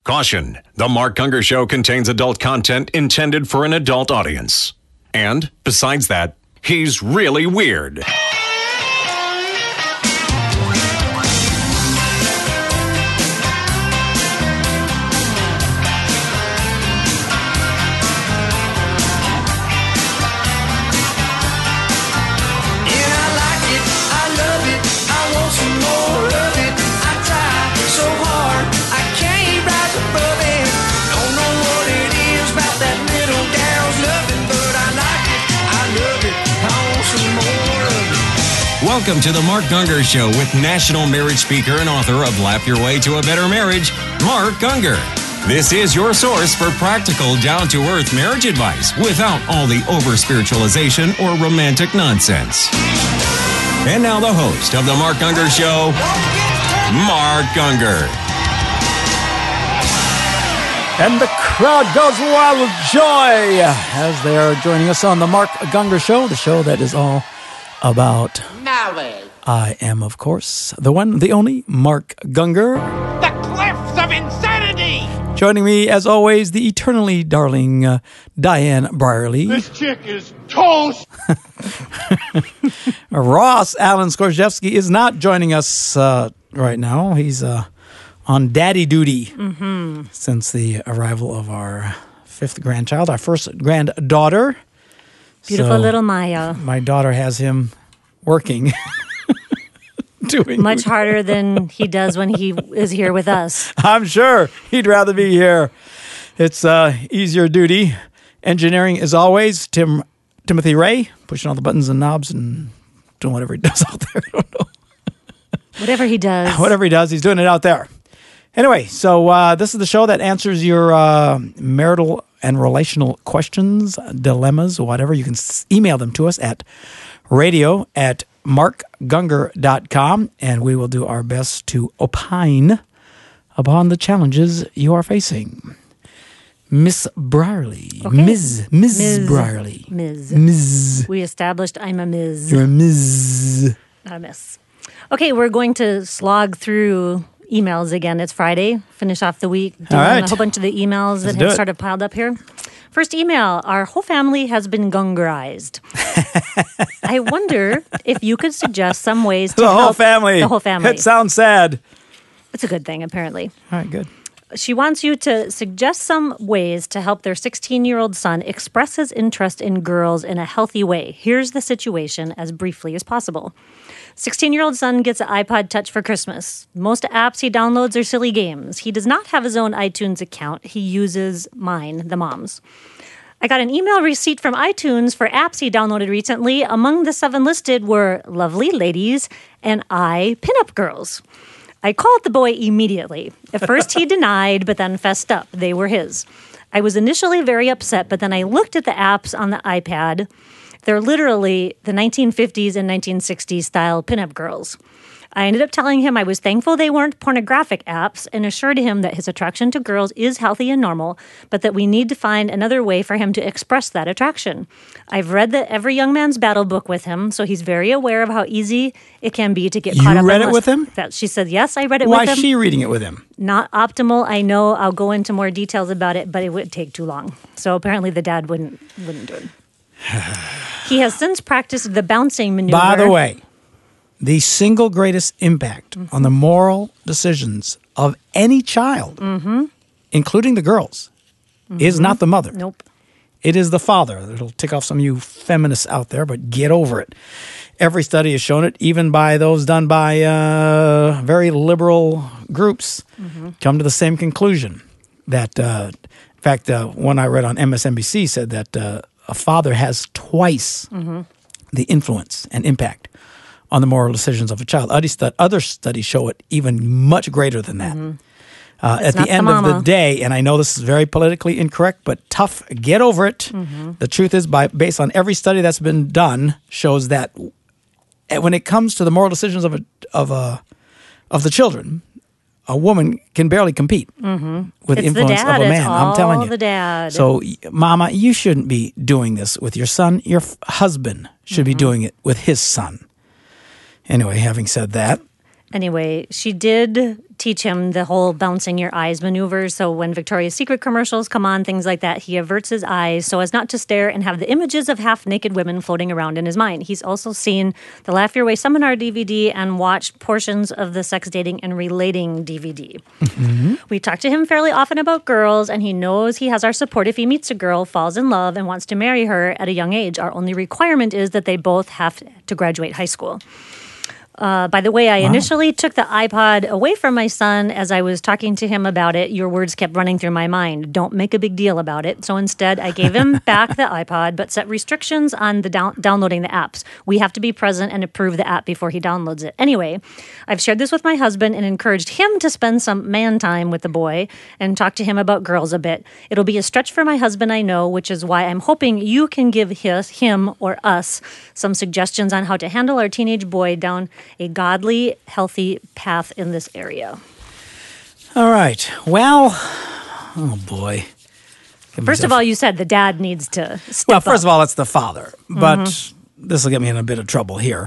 Caution, The Mark Gungor Show contains adult content intended for an adult audience. And, besides that, he's really weird. Welcome to the Mark Gungor Show with national marriage speaker and author of Laugh Your Way to a Better Marriage, Mark Gungor. This is your source for practical, down-to-earth marriage advice without all the over-spiritualization or romantic nonsense. And now the host of the Mark Gungor Show, Mark Gungor. And the crowd goes wild with joy as they are joining us on the Mark Gungor Show, the show that is all about knowledge. I am, of course, the one, the only, Mark Gungor. The cliffs of insanity! Joining me, as always, the eternally darling Diane Brierly. This chick is toast! Ross Alan Skorzewski is not joining us right now. He's on daddy duty since the arrival of our fifth grandchild, our first granddaughter. Beautiful little Maya. My daughter has him working. Doing much harder than he does when he is here with us. I'm sure he'd rather be here. It's easier duty. Engineering, as always, Timothy Ray, pushing all the buttons and knobs and doing whatever he does out there. I don't know. Whatever he does. Whatever he does, he's doing it out there. Anyway, so this is the show that answers your marital and relational questions, dilemmas, whatever. You can email them to us at radio@markgungor.com, and we will do our best to opine upon the challenges you are facing. Miss Brierly. Okay. Ms. Brierly. Ms. We established I'm a Ms. You're a Ms. Not a Miss. Okay, we're going to slog through emails again. It's Friday. Finish off the week. Doing a whole bunch of the emails that have started piled up here. First email. Our whole family has been Gungorized. I wonder if you could suggest some ways to help whole family. The whole family. It sounds sad. It's a good thing, apparently. All right, good. She wants you to suggest some ways to help their 16-year-old son express his interest in girls in a healthy way. Here's the situation as briefly as possible. 16-year-old son gets an iPod Touch for Christmas. Most apps he downloads are silly games. He does not have his own iTunes account. He uses mine, the mom's. I got an email receipt from iTunes for apps he downloaded recently. Among the 7 listed were Lovely Ladies and Pinup Girls. I called the boy immediately. At first he denied, but then fessed up. They were his. I was initially very upset, but then I looked at the apps on the iPad. They're literally the 1950s and 1960s style pinup girls. I ended up telling him I was thankful they weren't pornographic apps and assured him that his attraction to girls is healthy and normal, but that we need to find another way for him to express that attraction. I've read the Every Young Man's Battle book with him, so he's very aware of how easy it can be to get caught up. You read it with him? She said, yes, I read it with him. Why is she reading it with him? Not optimal. I know. I'll go into more details about it, but it would take too long. So apparently the dad wouldn't do it. He has since practiced the bouncing maneuver. By the way, the single greatest impact on the moral decisions of any child, including the girls, is not the mother. Nope. It is the father. It'll tick off some of you feminists out there, but get over it. Every study has shown it, even by those done by very liberal groups, come to the same conclusion. That, in fact, one I read on MSNBC said that a father has twice the influence and impact on the moral decisions of a child. Other studies show it even much greater than that. At the end of the day, and I know this is very politically incorrect, but tough, get over it. The truth is, based on every study that's been done, shows that when it comes to the moral decisions of the children, a woman can barely compete with the influence of a man. I'm telling you. The dad. So, Mama, you shouldn't be doing this with your son. Your husband should be doing it with his son. Anyway, having said that, Anyway, she did teach him the whole bouncing your eyes maneuver. So when Victoria's Secret commercials come on, things like that, he averts his eyes so as not to stare and have the images of half-naked women floating around in his mind. He's also seen the Laugh Your Way seminar DVD and watched portions of the Sex, Dating, and Relating DVD. We talk to him fairly often about girls, and he knows he has our support if he meets a girl, falls in love, and wants to marry her at a young age. Our only requirement is that they both have to graduate high school. By the way, I initially took the iPod away from my son as I was talking to him about it. Your words kept running through my mind. Don't make a big deal about it. So instead, I gave him back the iPod, but set restrictions on the downloading the apps. We have to be present and approve the app before he downloads it. Anyway, I've shared this with my husband and encouraged him to spend some man time with the boy and talk to him about girls a bit. It'll be a stretch for my husband, I know, which is why I'm hoping you can give him or us some suggestions on how to handle our teenage boy down a godly, healthy path in this area. All right. Well, oh boy. First of all, you said the dad needs to step Well, first up. of all, it's the father. But this will get me in a bit of trouble here.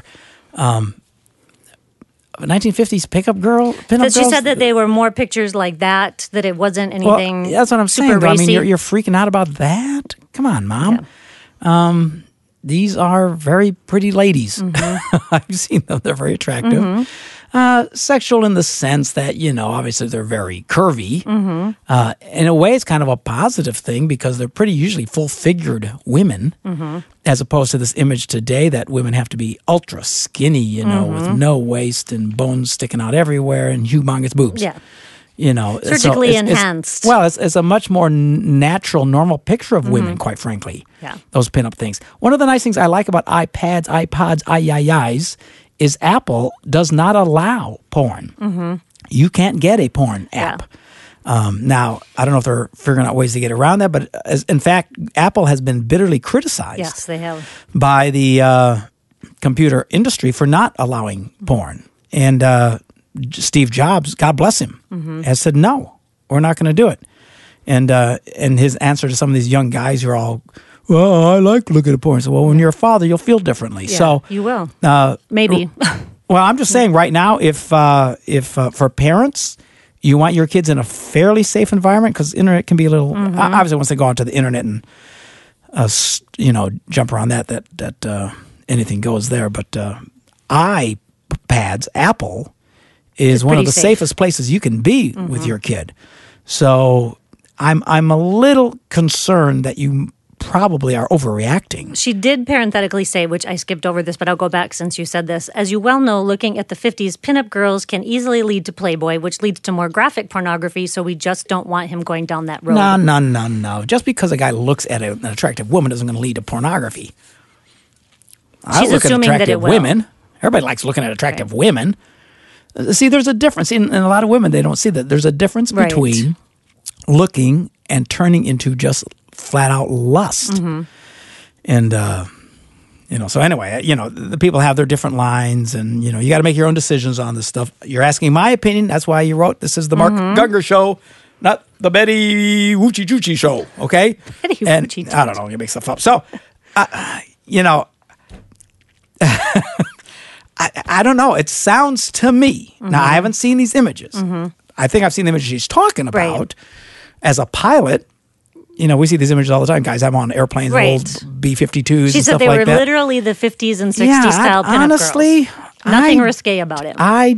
1950s pickup pinup She girls? said that they were more pictures like that it wasn't anything Well, that's what I'm saying. super Though. I mean, racy. you're freaking out about that? Come on, Mom. These are very pretty ladies. I've seen them. They're very attractive. Sexual in the sense that, obviously they're very curvy. In a way, it's kind of a positive thing because they're pretty usually full-figured women as opposed to this image today that women have to be ultra skinny, with no waist and bones sticking out everywhere and humongous boobs. Yeah. Surgically enhanced. It's a much more natural, normal picture of women, quite frankly. Yeah. Those pinup things. One of the nice things I like about iPads, iPods, iYayays is Apple does not allow porn. You can't get a porn app. Now, I don't know if they're figuring out ways to get around that, but in fact, Apple has been bitterly criticized Yes, they have. by the computer industry for not allowing porn. And Steve Jobs, God bless him, has said, no, we're not going to do it. And his answer to some of these young guys who are all, well, I like looking at porn. So, well, when you're a father, you'll feel differently. Yeah, So you will. Maybe. Well, I'm just saying right now, if for parents, you want your kids in a fairly safe environment, because internet can be a little, obviously once they go onto the internet and, jump around that anything goes there. But iPads, Apple, is one of pretty the safe. safest places you can be with your kid. So I'm a little concerned that you probably are overreacting. She did parenthetically say, which I skipped over this, but I'll go back since you said this. As you well know, looking at the 50s, pinup girls can easily lead to Playboy, which leads to more graphic pornography, so we just don't want him going down that road. No. Just because a guy looks at an attractive woman isn't going to lead to pornography. I She's look at assuming that attractive it will. women. Everybody likes looking at attractive women. See, there's a difference. In a lot of women, they don't see that. There's a difference Right. between looking and turning into just flat out lust. And, so anyway, the people have their different lines and, you got to make your own decisions on this stuff. You're asking my opinion. That's why you wrote, this is the Mark Gungor Show, not the Betty Woochie Choochie Show. Okay. Betty And Woochie I don't know. You make stuff up. So, I don't know. It sounds to me, now I haven't seen these images. I think I've seen the images she's talking about. Right. As a pilot, we see these images all the time. Guys have on airplanes, Right. old B-52s She and said stuff they like were that. literally the 50s and 60s style pinup honestly, girls. Nothing risque about it. I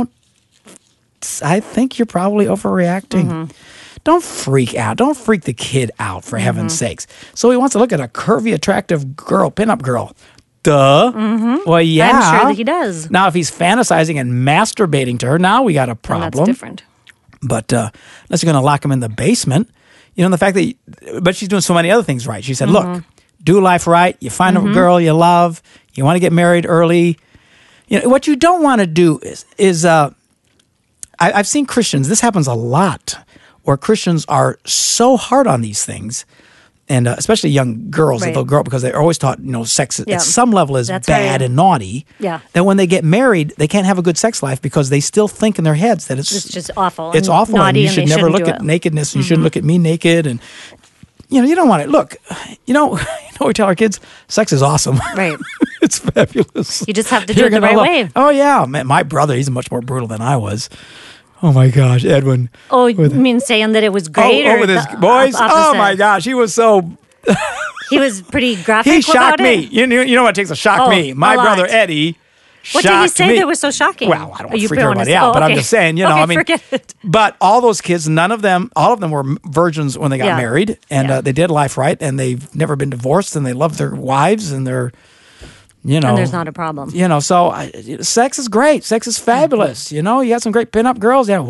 think you're probably overreacting. Don't freak out. Don't freak the kid out, for heaven's sakes. So he wants to look at a curvy, attractive girl, pinup girl. Duh. Well, yeah. I'm sure that he does. Now, if he's fantasizing and masturbating to her, now we got a And problem. that's different. But unless you're going to lock him in the basement, the fact that, but she's doing so many other things right. She said, look, do life right. You find a girl you love. You want to get married early. What you don't want to do is I've seen Christians, this happens a lot, where Christians are so hard on these things, and especially young girls, that Right. they'll grow up because they're always taught, sex Yeah. at some level is That's bad right. and naughty. Yeah. That when they get married, they can't have a good sex life because they still think in their heads that It's just awful. it's and awful, and naughty, you and should they never shouldn't look do at it. nakedness. And you shouldn't look at me naked, and you don't want to look. We tell our kids, sex is awesome. Right. It's fabulous. You just have to do it the right way. Oh yeah, man, my brother, he's much more brutal than I was. Oh my gosh, Edwin. Oh, you mean saying that it was great? With his boys? Oh my gosh, he was so. He was pretty graphic. He shocked about me. It? You know what it takes to shock me? My a lot. brother Eddie. What did he say that was so shocking? Well, I don't want to freak everybody out, but I'm just saying, okay, I mean, forget it. But all those kids, all of them were virgins when they got married, and they did life right, and they've never been divorced, and they love their wives, and they're, and there's not a problem. So sex is great. Sex is fabulous. You got some great pinup girls. Yeah,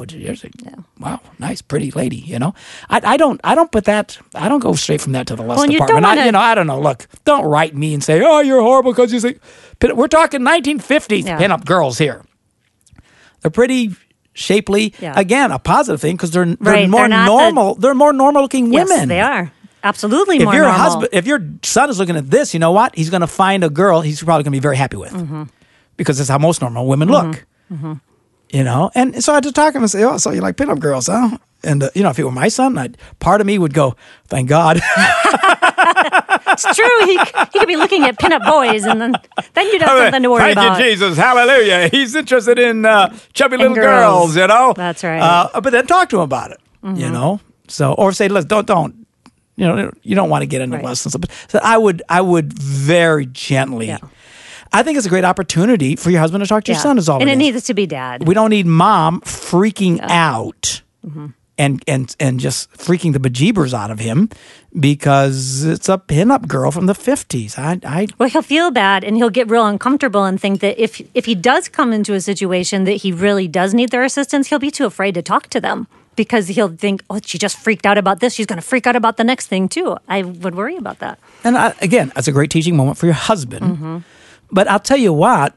wow, nice, pretty lady. I don't put that. I don't go straight from that to the lust department. I don't know. Look, don't write me and say, oh, you're horrible because you think. We're talking 1950s pinup girls here. They're pretty shapely. Yeah. Again, a positive thing because they're more normal. They're more normal looking women. Yes, they are. Absolutely more normal. If your son is looking at this, you know what? He's going to find a girl he's probably going to be very happy with because that's how most normal women look. And so I just talk to him and say, oh, so you like pinup girls, huh? And, if it were my son, part of me would go, thank God. It's true. He could be looking at pinup boys, and then you'd have something to worry about. Thank you, Jesus. Hallelujah. He's interested in chubby little girls, That's right. But then talk to him about it, So, or say, listen, don't. You don't want to get into lust and stuff. So I would very gently. Yeah. I think it's a great opportunity for your husband to talk to your son. Is all, and it needs to be dad. We don't need mom freaking out and just freaking the bejeebers out of him because it's a pinup girl from the 50s. Well, he'll feel bad and he'll get real uncomfortable and think that if he does come into a situation that he really does need their assistance, he'll be too afraid to talk to them. Because he'll think, oh, she just freaked out about this. She's going to freak out about the next thing, too. I would worry about that. And again, that's a great teaching moment for your husband. But I'll tell you what,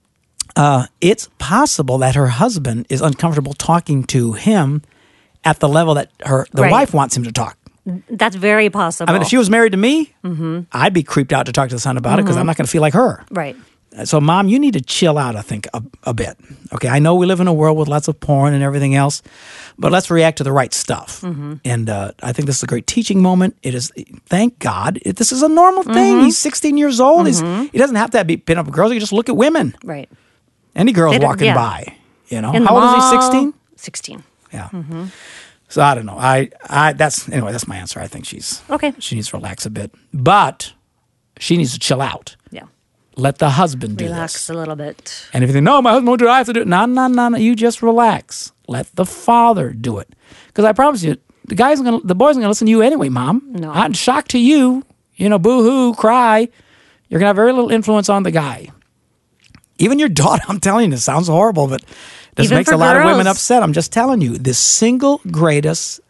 it's possible that her husband is uncomfortable talking to him at the level that the wife wants him to talk. That's very possible. I mean, if she was married to me, I'd be creeped out to talk to the son about it because I'm not going to feel like her. Right. So, Mom, you need to chill out, I think, a bit. Okay, I know we live in a world with lots of porn and everything else, but let's react to the right stuff. And I think this is a great teaching moment. It is, thank God, this is a normal thing. He's 16 years old. He doesn't have to be pinup girls. He can just look at women. Right. Any girls walking by, How old is he, 16? 16. Yeah. So, I don't know. That's my answer. I think she needs to relax a bit. But she needs to chill out. Yeah. Let the husband do relax this. a little bit. And if you think, no, my husband won't do it, I have to do it. No. You just relax. Let the father do it. Because I promise you, the boys are going to listen to you anyway, Mom. No. I'm shocked to you. Boo-hoo, cry. You're going to have very little influence on the guy. Even your daughter, I'm telling you, this sounds horrible, but this makes a lot of women upset. I'm just telling you, the single greatest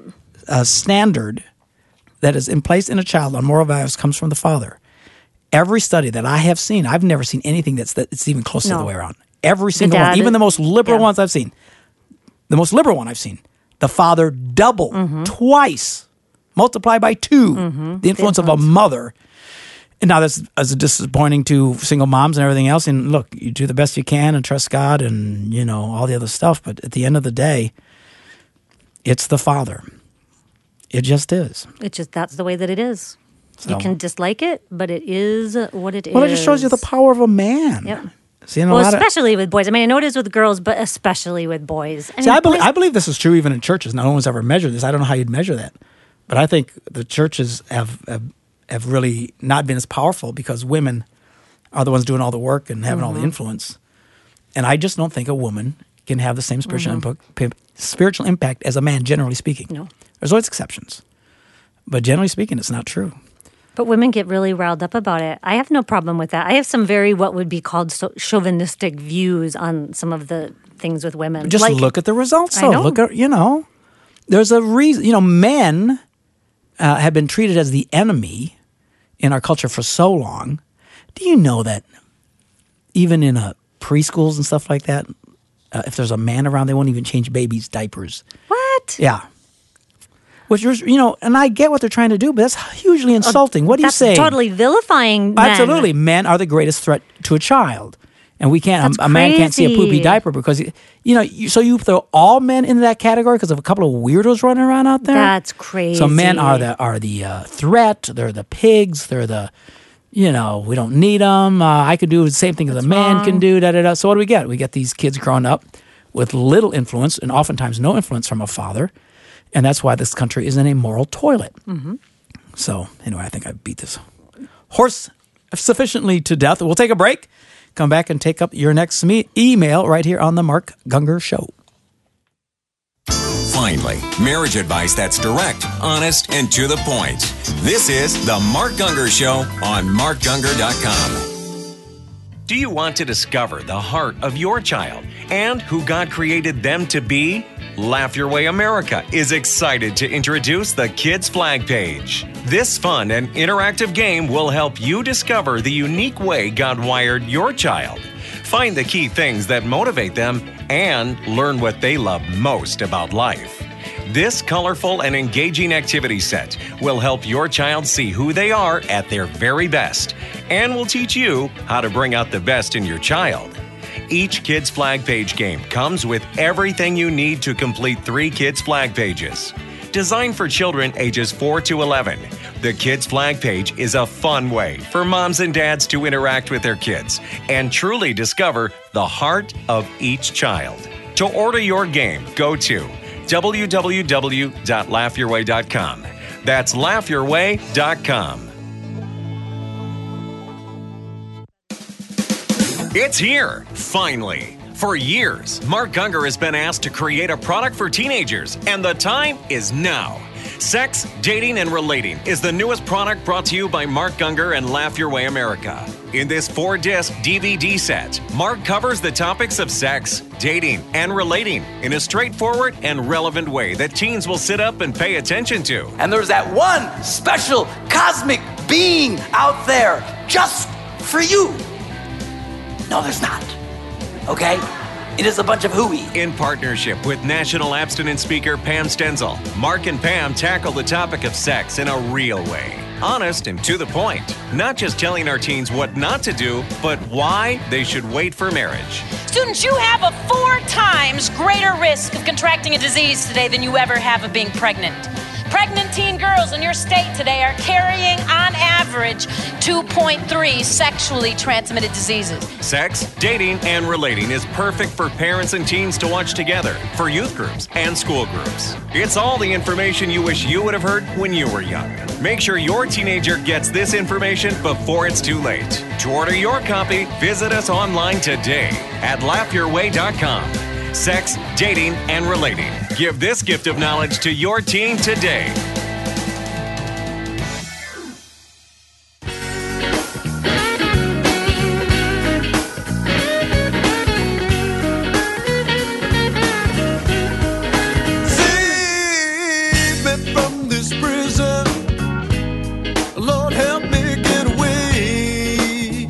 standard that is in place in a child on moral values comes from the father. Every study that I have seen, I've never seen anything it's even close to the way around. Every single one, even the most liberal ones I've seen, the most liberal one I've seen, the father double, twice, multiply by 2, the influence of a mother. And now that's disappointing to single moms and everything else. And look, you do the best you can and trust God and, all the other stuff. But at the end of the day, it's the father. It just is. That's the way that it is. So. You can dislike it, but it is what it is. Well, it just shows you the power of a man. Yep. See, especially with boys. I mean, I know it is with girls, but especially with boys. I believe this is true even in churches. No one's ever measured this. I don't know how you'd measure that. But I think the churches have really not been as powerful because women are the ones doing all the work and having all the influence. And I just don't think a woman can have the same spiritual impact as a man, generally speaking. No. There's always exceptions. But generally speaking, it's not true. But women get really riled up about it. I have no problem with that. I have some what would be called chauvinistic views on some of the things with women. Just look at the results. So look at, there's a reason, men have been treated as the enemy in our culture for so long. Do you know that even in preschools and stuff like that, if there's a man around, they won't even change babies' diapers. What? Yeah. Which is, and I get what they're trying to do, but that's hugely insulting. What do you say? That's totally vilifying men. Absolutely. Men are the greatest threat to a child. And we can't. That's A man can't see a poopy crazy. diaper because so you throw all men into that category because of a couple of weirdos running around out there. That's crazy. So men are the threat. They're the pigs. They're the we don't need them. I could do the same thing as a man can do. Da da da. So what do we get? We get these kids growing up with little influence and oftentimes no influence from a father, and that's why this country is in a moral toilet. Mm-hmm. So anyway, I think I beat this horse sufficiently to death. We'll take a break. Come back and take up your next email right here on the Mark Gungor Show. Finally, marriage advice that's direct, honest, and to the point. This is the Mark Gungor Show on markgungor.com. Do you want to discover the heart of your child and who God created them to be? Laugh Your Way America is excited to introduce the Kids Flag Page. This fun and interactive game will help you discover the unique way God wired your child. Find the key things that motivate them and learn what they love most about life. This colorful and engaging activity set will help your child see who they are at their very best and will teach you how to bring out the best in your child. Each Kids Flag Page game comes with everything you need to complete 3 Kids Flag Pages. Designed for children ages 4 to 11, the Kids Flag Page is a fun way for moms and dads to interact with their kids and truly discover the heart of each child. To order your game, go to www.laughyourway.com. That's laughyourway.com. It's here, finally. For years, Mark Gungor has been asked to create a product for teenagers, and the time is now. Sex, Dating, and Relating is the newest product brought to you by Mark Gungor and Laugh Your Way America. In this 4-disc DVD set, Mark covers the topics of sex, dating, and relating in a straightforward and relevant way that teens will sit up and pay attention to. And there's that one special cosmic being out there just for you. No, there's not. Okay? It is a bunch of hooey. In partnership with national abstinence speaker Pam Stenzel, Mark and Pam tackle the topic of sex in a real way. Honest and to the point. Not just telling our teens what not to do, but why they should wait for marriage. Students, you have a 4 times greater risk of contracting a disease today than you ever have of being pregnant. Pregnant teen girls in your state today are carrying, on average, 2.3 sexually transmitted diseases. Sex, dating, and relating is perfect for parents and teens to watch together, for youth groups and school groups. It's all the information you wish you would have heard when you were young. Make sure your teenager gets this information before it's too late. To order your copy, visit us online today at laughyourway.com. Sex, dating, and relating. Give this gift of knowledge to your teen today. Save me from this prison. Lord, help me get away.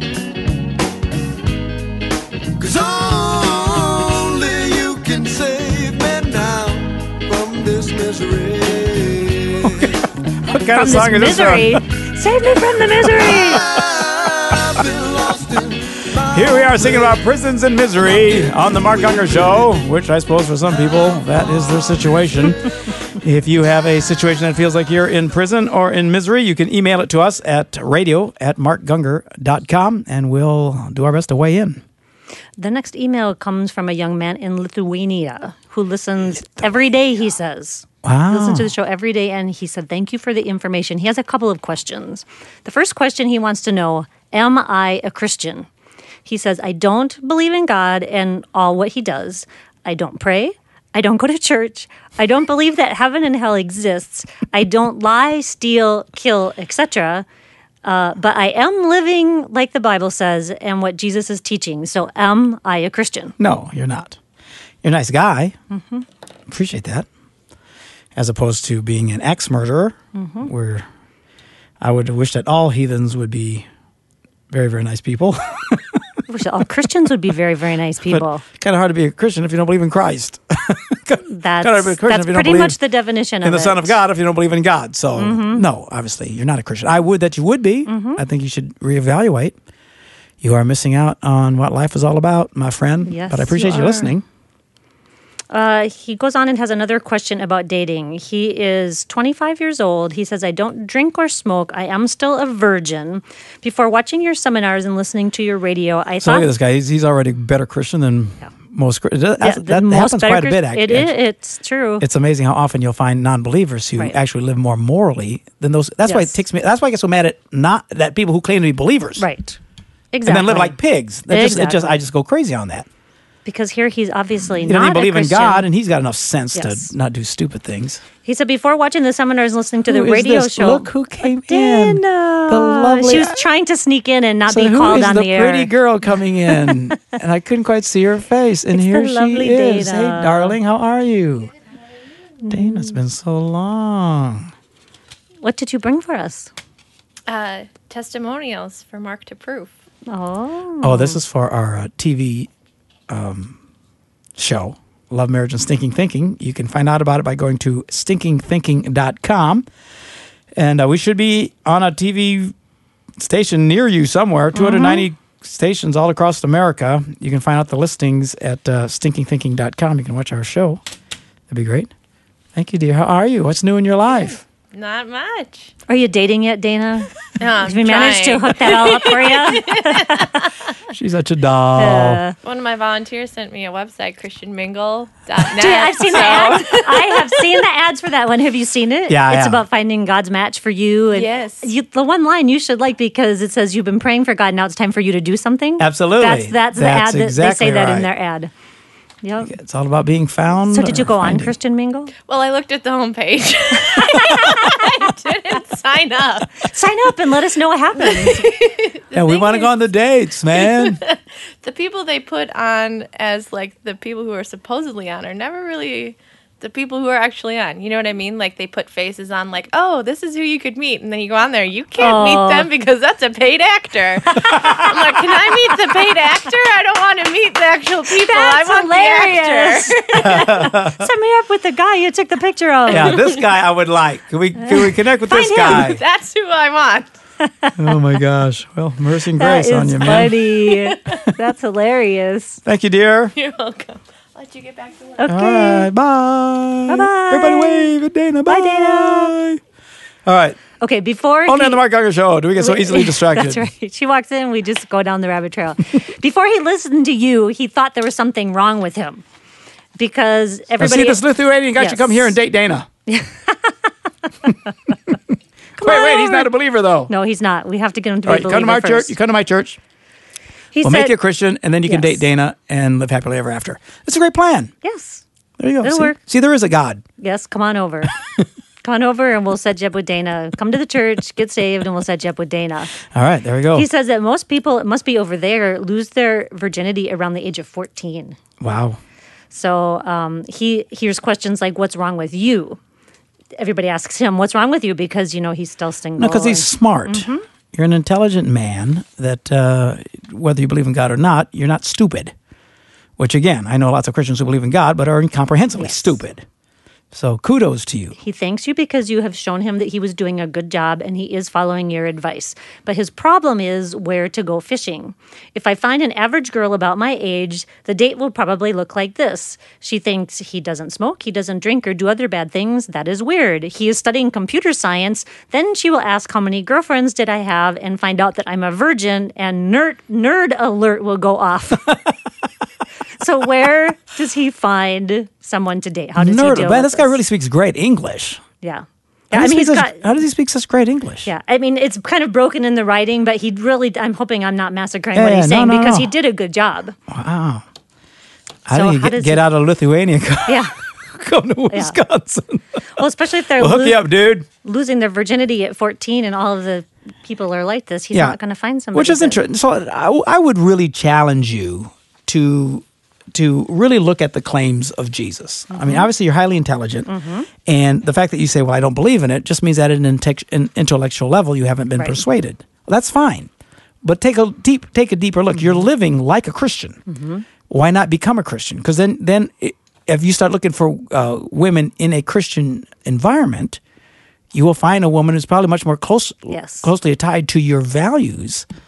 'Cause only you can save me now from this misery. What kind From of song this is this? misery. Save me from the misery. I've been lost in my Here we are singing about prisons and misery on the Mark Gungor Show, which I suppose for some people, that is their situation. If you have a situation that feels like you're in prison or in misery, you can email it to us at radio@markgungor.com, and we'll do our best to weigh in. The next email comes from a young man in Lithuania who listens every day, he says. Wow. He listens to the show every day, and he said, thank you for the information. He has a couple of questions. The first question he wants to know, am I a Christian? He says, I don't believe in God and all what he does. I don't pray. I don't go to church. I don't believe that heaven and hell exists. I don't lie, steal, kill, etc., but I am living like the Bible says and what Jesus is teaching. So am I a Christian? No, you're not. You're a nice guy. Mm-hmm. Appreciate that. As opposed to being an axe murderer, where I would wish that all heathens would be very, very nice people. I wish that all Christians would be very, very nice people. Kind of hard to be a Christian if you don't believe in Christ. That's pretty much the definition of it. In the Son of God if you don't believe in God. So, no, obviously, you're not a Christian. I would that you would be. I think you should reevaluate. You are missing out on what life is all about, my friend. Yes, but I appreciate you you are. listening. He goes on and has another question about dating. He is 25 years old. He says, I don't drink or smoke. I am still a virgin. Before watching your seminars and listening to your radio, I So thought... look at this guy. He's already a better Christian than most Christians. That most happens better quite a bit, Christ- actually. It's true. It's amazing how often you'll find non-believers who Right. actually live more morally than those. That's why it Yes. ticks me. That's why I get so mad at not that people who claim to be believers, Right. and Exactly. then live like pigs. Exactly. I just go crazy on that. Because here he's obviously He doesn't not even believe a in Christian. God, and he's got enough sense Yes. to not do stupid things. He said before watching the seminars and listening to the Who is radio this? show. Look who came in. Dana. The lovely. She was trying to sneak in and not So be who called is on the the air. pretty girl coming in? And I couldn't quite see her face. And It's here the she lovely is. Dana. Hey, darling, how are you? Dana, it's been so long. What did you bring for us? Testimonials for Mark to Proof. Oh, this is for our TV show, Love, Marriage, and Stinking Thinking. You can find out about it by going to stinkingthinking.com. And we should be on a TV station near you somewhere, 290 stations all across America. You can find out the listings at stinkingthinking.com. You can watch our show. That'd be great. Thank you, dear. How are you? What's new in your life? Not much. Are you dating yet, Dana? No, I'm Have we managed to trying. hook that all up for you? She's such a doll. One of my volunteers sent me a website, christianmingle.net. I've seen the ads. I have seen the ads for that one. Have you seen it? Yeah, It's yeah. about finding God's match for you. And Yes. the one line you should like because it says you've been praying for God. Now it's time for you to do something. Absolutely. That's the ad that exactly they say that right. in their ad. Yep. It's all about being found. So did you or go on finding. Christian Mingle? Well, I looked at the homepage. I didn't sign up. Sign up and let us know what happens. Yeah, we want to go on the dates, man. The people they put on as like the people who are supposedly on are never really the people who are actually on. You know what I mean? Like they put faces on like, oh, this is who you could meet. And then you go on there, you can't meet them because that's a paid actor. I'm like, can I meet the paid actor? I don't want to meet the actual people. That's I want hilarious. the actor. Set me up with the guy you took the picture of. Yeah, this guy I would like. Can we connect with this Find guy? That's who I want. Oh my gosh. Well, mercy and That grace on is you, man. funny. That's hilarious. Thank you, dear. You're welcome. I'll let you get back to work. Okay. All right, bye. Bye-bye. Everybody wave at Dana. Bye. Dana. All right. Okay, before On the Mark Gungor Show. Do we get so easily distracted? That's right. She walks in, we just go down the rabbit trail. Before he listened to you, he thought there was something wrong with him. Because Now, everybody... see, this Lithuanian got you Yes. come here and date Dana. Wait, he's not a believer, though. No, he's not. We have to get him to All be right, a you come to my believer church. first. You come to my church. He We'll said, make you a Christian, and then you can Yes. date Dana and live happily ever after. It's a great plan. Yes. There you go. It'll See? work. See, there is a God. Yes, come on over. Come on over and we'll set you up with Dana. Come to the church, get saved, and we'll set you up with Dana. All right, there we go. He says that most people, it must be over there, lose their virginity around the age of 14. Wow. So he hears questions like, what's wrong with you? Everybody asks him, what's wrong with you? Because, he's still single. No, because he's and- smart. Mm-hmm. You're an intelligent man that, whether you believe in God or not, you're not stupid. Which, again, I know lots of Christians who believe in God but are incomprehensibly stupid. So kudos to you. He thanks you because you have shown him that he was doing a good job and he is following your advice. But his problem is where to go fishing. If I find an average girl about my age, the date will probably look like this. She thinks he doesn't smoke, he doesn't drink, or do other bad things. That is weird. He is studying computer science. Then she will ask how many girlfriends did I have and find out that I'm a virgin, and nerd alert will go off. So where does he find someone to date? How does he Nerd, deal man, with this guy really speaks great English. Yeah. How I does mean, he he's speak got. how does he speak such great English? Yeah, I mean, it's kind of broken in the writing, but he really. I'm hoping I'm not massacring what Yeah, he's no, saying no, because no. he did a good job. Wow. So How do how you does get he- out of Lithuania? Yeah. Come to Wisconsin. Well, especially if they're We'll hook you up, dude. losing their virginity at 14, and all of the people are like this. He's not going to find somebody. Which is that- interesting. So I would really challenge you to really look at the claims of Jesus. I Mm-hmm. mean, obviously you're highly intelligent, and the fact that you say, "Well, I don't believe in it," just means that at an intellectual level you haven't been Right. persuaded. Well, that's fine, but take a deeper look. You're Mm-hmm. living like a Christian. Why not become a Christian? Because then if you start looking for women in a Christian environment, you will find a woman who's probably much more closely tied to your values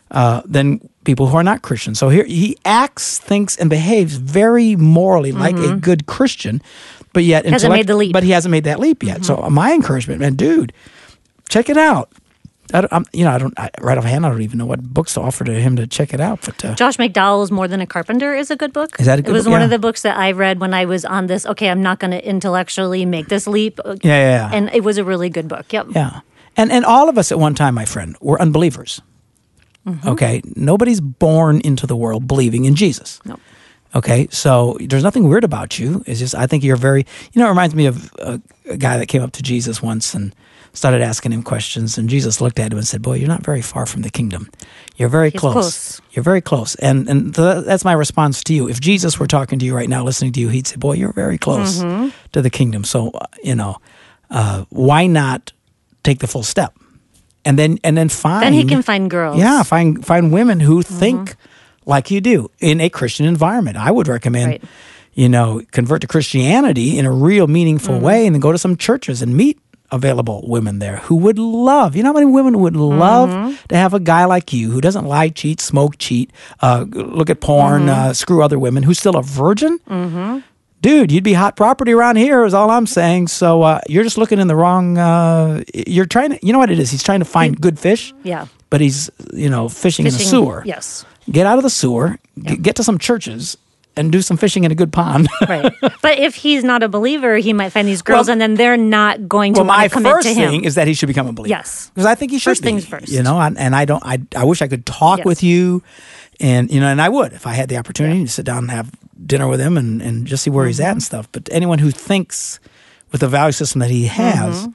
than people who are not Christian. So here he acts, thinks, and behaves very morally like a good Christian, but yet Hasn't made the leap. But he hasn't made that leap yet. So my encouragement, man, dude, check it out. Right offhand, I don't even know what books to offer to him to check it out. But Josh McDowell's More Than a Carpenter is a good book. Is that a good book? It was one of the books that I read when I was on this, okay, I'm not going to intellectually make this leap. Yeah. And it was a really good book. Yep. Yeah. And all of us at one time, my friend, were unbelievers. Okay? Nobody's born into the world believing in Jesus. No. Okay? So there's nothing weird about you. It's just, I think you're very, it reminds me of a guy that came up to Jesus once and started asking him questions, and Jesus looked at him and said, boy, you're not very far from the kingdom. You're very close. You're very close. And that's my response to you. If Jesus were talking to you right now, listening to you, he'd say, boy, you're very close to the kingdom. So, why not take the full step? And then find... Then he can find girls. Yeah, find women who think like you do in a Christian environment. I would recommend, convert to Christianity in a real meaningful way, and then go to some churches and meet available women there who would love, how many women would love to have a guy like you who doesn't lie, cheat, smoke, cheat, look at porn, screw other women, who's still a virgin? Dude, you'd be hot property around here is all I'm saying. So you're just looking in the wrong, you're trying to, you know what it is? He's trying to find good fish. Yeah. But he's, fishing in a sewer. Yes. Get out of the sewer, get to some churches, and do some fishing in a good pond. Right. But if he's not a believer, he might find these girls, and then they're not going to want to commit to him. My first thing is that he should become a believer. Yes. Because I think he should First things first. And I wish I could talk with you, and and I would if I had the opportunity to sit down and have dinner with him and just see where he's at and stuff. But anyone who thinks with the value system that he has,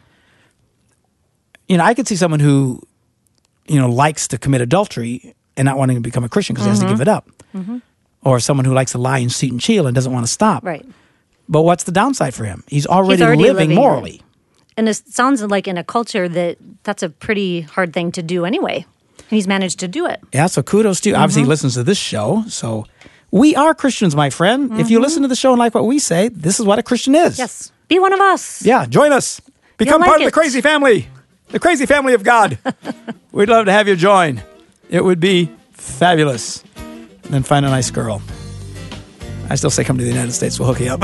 I could see someone who, likes to commit adultery and not wanting to become a Christian because he has to give it up. Or someone who likes to lie and cheat and cheat and doesn't want to stop. Right. But what's the downside for him? He's already living morally. And it sounds like in a culture that's a pretty hard thing to do anyway. And he's managed to do it. Yeah, so kudos to you. Obviously, he listens to this show. So we are Christians, my friend. If you listen to the show and like what we say, this is what a Christian is. Yes. Be one of us. Yeah, join us. Become part of the crazy family. The crazy family of God. We'd love to have you join. It would be fabulous. And then find a nice girl. I still say come to the United States. We'll hook you up.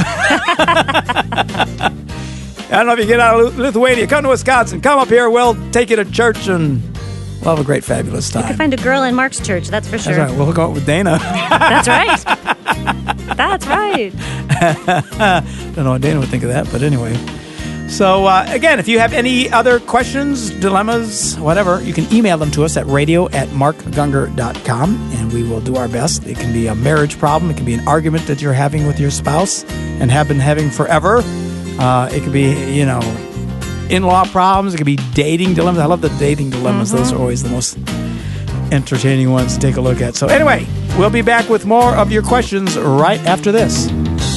I don't know if you get out of Lithuania. Come to Wisconsin. Come up here. We'll take you to church and we'll have a great, fabulous time. You can find a girl in Mark's church. That's for sure. That's right. We'll hook up with Dana. That's right. That's right. Don't know what Dana would think of that, but anyway. So, again, if you have any other questions, dilemmas, whatever, you can email them to us at radio@markgunger.com, and we will do our best. It can be a marriage problem. It can be an argument that you're having with your spouse and have been having forever. It could be, in-law problems. It could be dating dilemmas. I love the dating dilemmas. Those are always the most entertaining ones to take a look at. So, anyway, we'll be back with more of your questions right after this.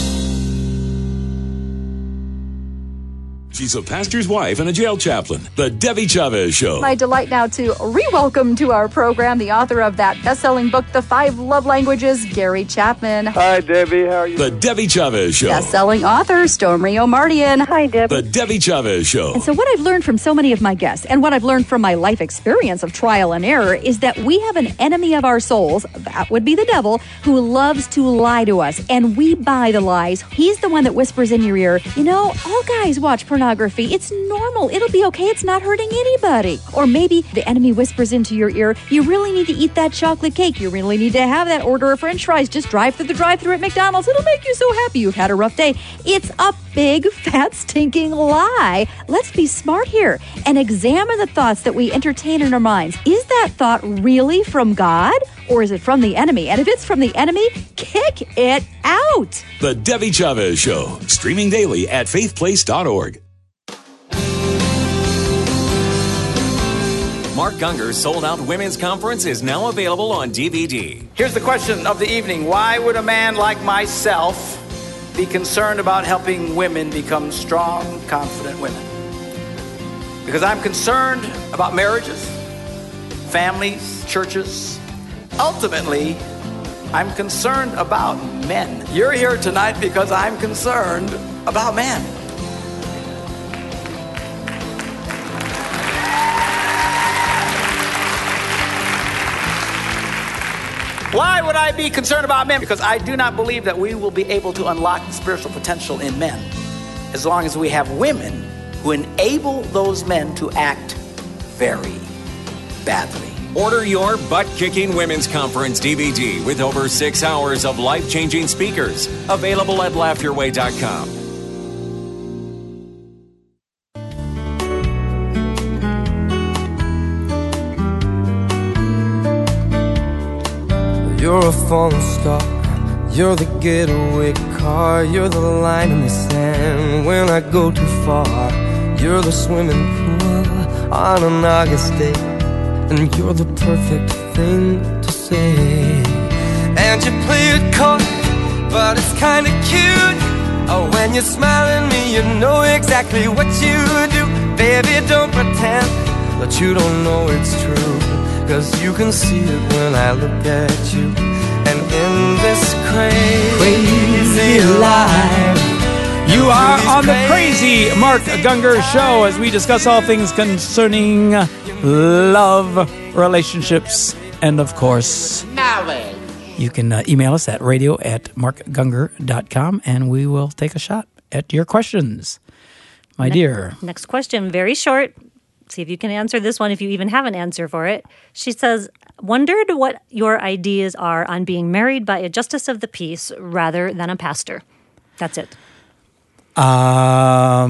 She's a pastor's wife and a jail chaplain. The Debbie Chavez Show. My delight now to re-welcome to our program the author of that best-selling book, The 5 Love Languages, Gary Chapman. Hi, Debbie. How are you? The Debbie Chavez Show. Best-selling author, Stormy O'Mardian. Hi, Debbie. The Debbie Chavez Show. And so what I've learned from so many of my guests, and what I've learned from my life experience of trial and error, is that we have an enemy of our souls, that would be the devil, who loves to lie to us, and we buy the lies. He's the one that whispers in your ear, all guys watch pornography. It's normal. It'll be okay. It's not hurting anybody. Or maybe the enemy whispers into your ear, you really need to eat that chocolate cake. You really need to have that order of French fries. Just drive through the drive-thru at McDonald's. It'll make you so happy you've had a rough day. It's a big, fat, stinking lie. Let's be smart here and examine the thoughts that we entertain in our minds. Is that thought really from God, or is it from the enemy? And if it's from the enemy, kick it out. The Debbie Chavez Show. Streaming daily at faithplace.org. Mark Gunger's sold-out women's conference is now available on DVD. Here's the question of the evening. Why would a man like myself be concerned about helping women become strong, confident women? Because I'm concerned about marriages, families, churches. Ultimately, I'm concerned about men. You're here tonight because I'm concerned about men. Why would I be concerned about men? Because I do not believe that we will be able to unlock the spiritual potential in men as long as we have women who enable those men to act very badly. Order your Butt-Kicking Women's Conference DVD with over 6 hours of life-changing speakers. Available at laughyourway.com. You're a falling star. You're the getaway car. You're the line in the sand when I go too far. You're the swimming pool on an August day, and you're the perfect thing to say. And you play it coy, but it's kinda cute. Oh, when you smile at me, you know exactly what you do. Baby, don't pretend that you don't know it's true, 'cause you can see it when I look at you. And in this crazy life, you are on the Crazy Mark Gungor Show as we discuss all things concerning love, relationships, and of course, Knowledge. you can email us at radio@markgungor.com and we will take a shot at your questions. My dear. Next question, very short. See if you can answer this one if you even have an answer for it. She says, wondered what your ideas are on being married by a justice of the peace rather than a pastor. That's it. What are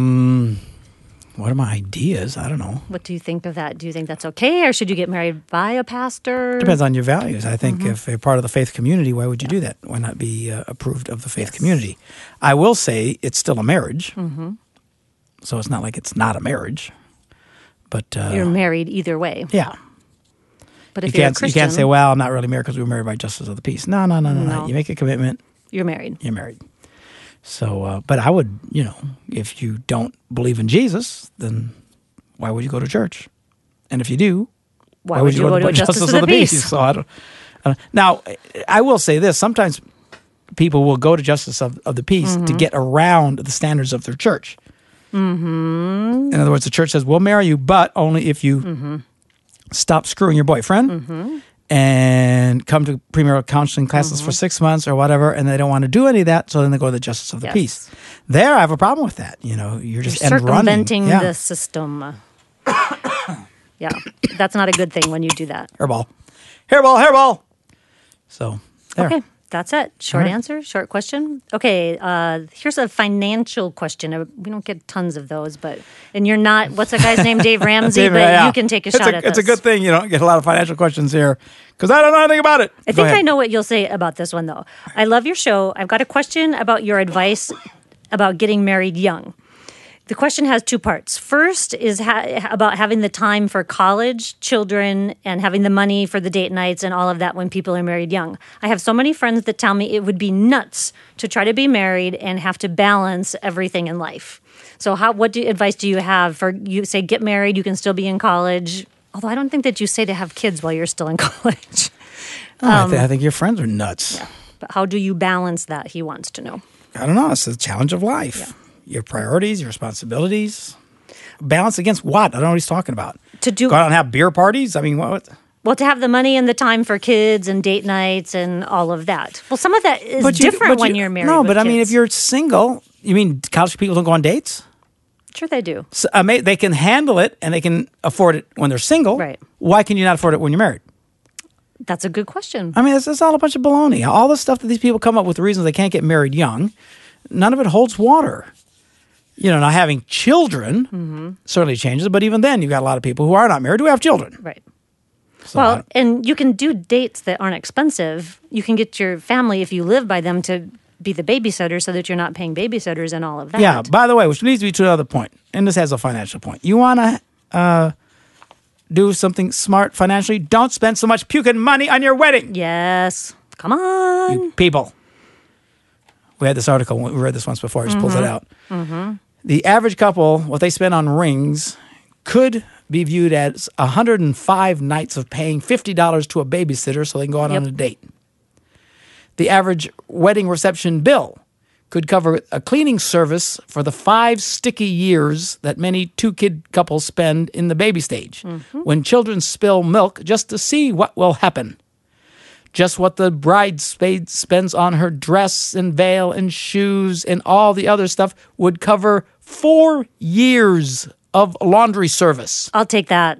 my ideas? I don't know. What do you think of that? Do you think that's okay, or should you get married by a pastor? Depends on your values. I think if you're part of the faith community, why would you do that? Why not be approved of the faith community? I will say it's still a marriage. So it's not like it's not a marriage. But you're married either way. Yeah. But if you're a Christian, you can't say, well, I'm not really married because we were married by justice of the peace. No. You make a commitment. You're married. You're married. So, but I would, if you don't believe in Jesus, then why would you go to church? And if you do, why would you go to a justice of the peace? So I don't. Now, I will say this. Sometimes people will go to justice of the peace to get around the standards of their church. In other words, the church says, we'll marry you, but only if you stop screwing your boyfriend and come to premarital counseling classes for 6 months or whatever, and they don't want to do any of that, so then they go to the justice of the peace. There, I have a problem with that. You're just circumventing the system. Yeah, that's not a good thing when you do that. Hairball. So, there. Okay. That's it. Short answer, short question. Okay, here's a financial question. We don't get tons of those, and you're not, what's that guy's name? Dave Ramsey, you can take a shot at this. It's a good thing you don't get a lot of financial questions here, because I don't know anything about it. I think I know what you'll say about this one, though. I love your show. I've got a question about your advice about getting married young. The question has two parts. First is about having the time for college, children, and having the money for the date nights and all of that when people are married young. I have so many friends that tell me it would be nuts to try to be married and have to balance everything in life. So what advice do you have for, you say get married, you can still be in college, although I don't think that you say to have kids while you're still in college. I think your friends are nuts. Yeah. But how do you balance that, he wants to know. I don't know. It's the challenge of life. Yeah. Your priorities, your responsibilities. Balance against what? I don't know what he's talking about. Go out and have beer parties? I mean, what? Well, to have the money and the time for kids and date nights and all of that. Well, some of that is different when you're married. No, but kids. I mean, if you're single, you mean college people don't go on dates? Sure they do. So, they can handle it and they can afford it when they're single. Right. Why can you not afford it when you're married? That's a good question. I mean, it's all a bunch of baloney. All the stuff that these people come up with, the reasons they can't get married young, none of it holds water. Now having children certainly changes, but even then, you've got a lot of people who are not married who have children. Right. So and you can do dates that aren't expensive. You can get your family, if you live by them, to be the babysitter so that you're not paying babysitters and all of that. Yeah, by the way, which leads me to another point, and this has a financial point. You want to do something smart financially, don't spend so much puking money on your wedding. Yes. Come on. You people. We had this article, we read this once before, I just pulled it out. The average couple, what they spend on rings could be viewed as 105 nights of paying $50 to a babysitter so they can go out on a date. The average wedding reception bill could cover a cleaning service for the 5 sticky years that many 2-kid couples spend in the baby stage, when children spill milk just to see what will happen. just what the bridesmaid spends on her dress and veil and shoes and all the other stuff would cover 4 years of laundry service. I'll take that.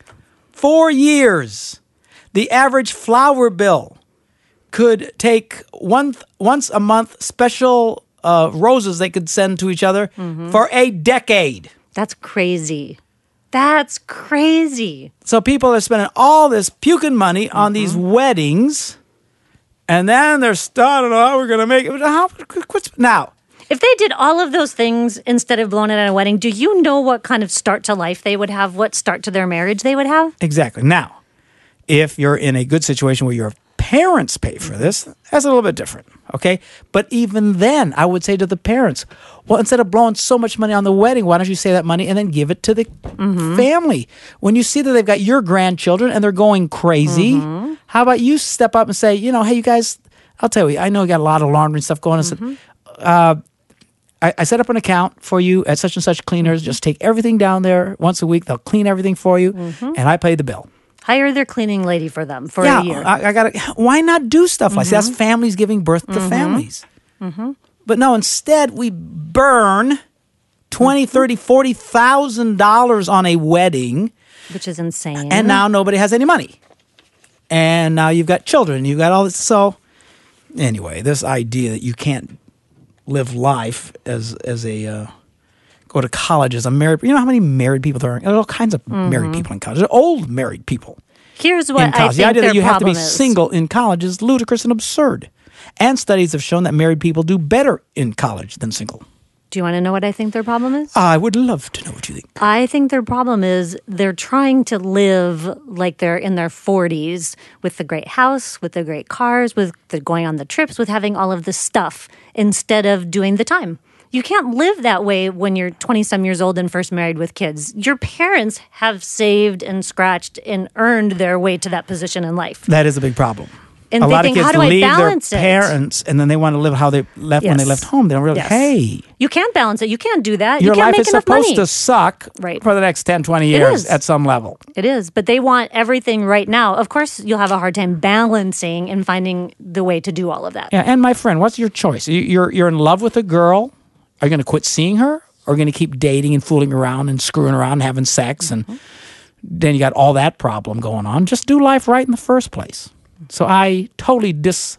4 years. The average flower bill could take once a month special roses they could send to each other for a decade. That's crazy. That's crazy. So people are spending all this puking money on these weddings, and then they're starting, oh, we're going to make it. Now, if they did all of those things instead of blowing it at a wedding, do you know what kind of start to life they would have, what start to their marriage they would have? Exactly. Now, if you're in a good situation where your parents pay for this, that's a little bit different, okay? But even then, I would say to the parents, well, instead of blowing so much money on the wedding, why don't you save that money and then give it to the family? When you see that they've got your grandchildren and they're going crazy, how about you step up and say, hey, you guys, I'll tell you, I know you got a lot of laundry and stuff going on. I set up an account for you at such and such cleaners. Just take everything down there once a week. They'll clean everything for you, and I pay the bill. Hire their cleaning lady for them for a year. I got. Why not do stuff like that? That's families giving birth to families. But no, instead we burn $20,000, $30,000, $40,000 on a wedding, which is insane. And now nobody has any money, and now you've got children. You've got all this. So anyway, this idea that you can't live life as a go to college as a married. You know how many married people there are? There are all kinds of married people in college. There are old married people. Here's what I think the idea their that you have to be problem is. single in college is ludicrous and absurd. And studies have shown that married people do better in college than single. Do you want to know what I think their problem is? I would love to know what you think. I think their problem is they're trying to live like they're in their 40s with the great house, with the great cars, with the going on the trips, with having all of this stuff instead of doing the time. You can't live that way when you're 20-some years old and first married with kids. Your parents have saved and scratched and earned their way to that position in life. That is a big problem. And a they lot think, of kids how do I leave balance their it? parents, and then they want to live how they left when they left home. They don't realize, hey, you can't balance it. You can't do that. your you can't life make is enough supposed money. to suck for the next 10, 20 years at some level. It is, but they want everything right now. Of course, you'll have a hard time balancing and finding the way to do all of that. Yeah, and my friend, what's your choice? You're in love with a girl. Are you going to quit seeing her? Or are you going to keep dating and fooling around and screwing around and having sex? And then you got all that problem going on. Just do life right in the first place. So I totally dis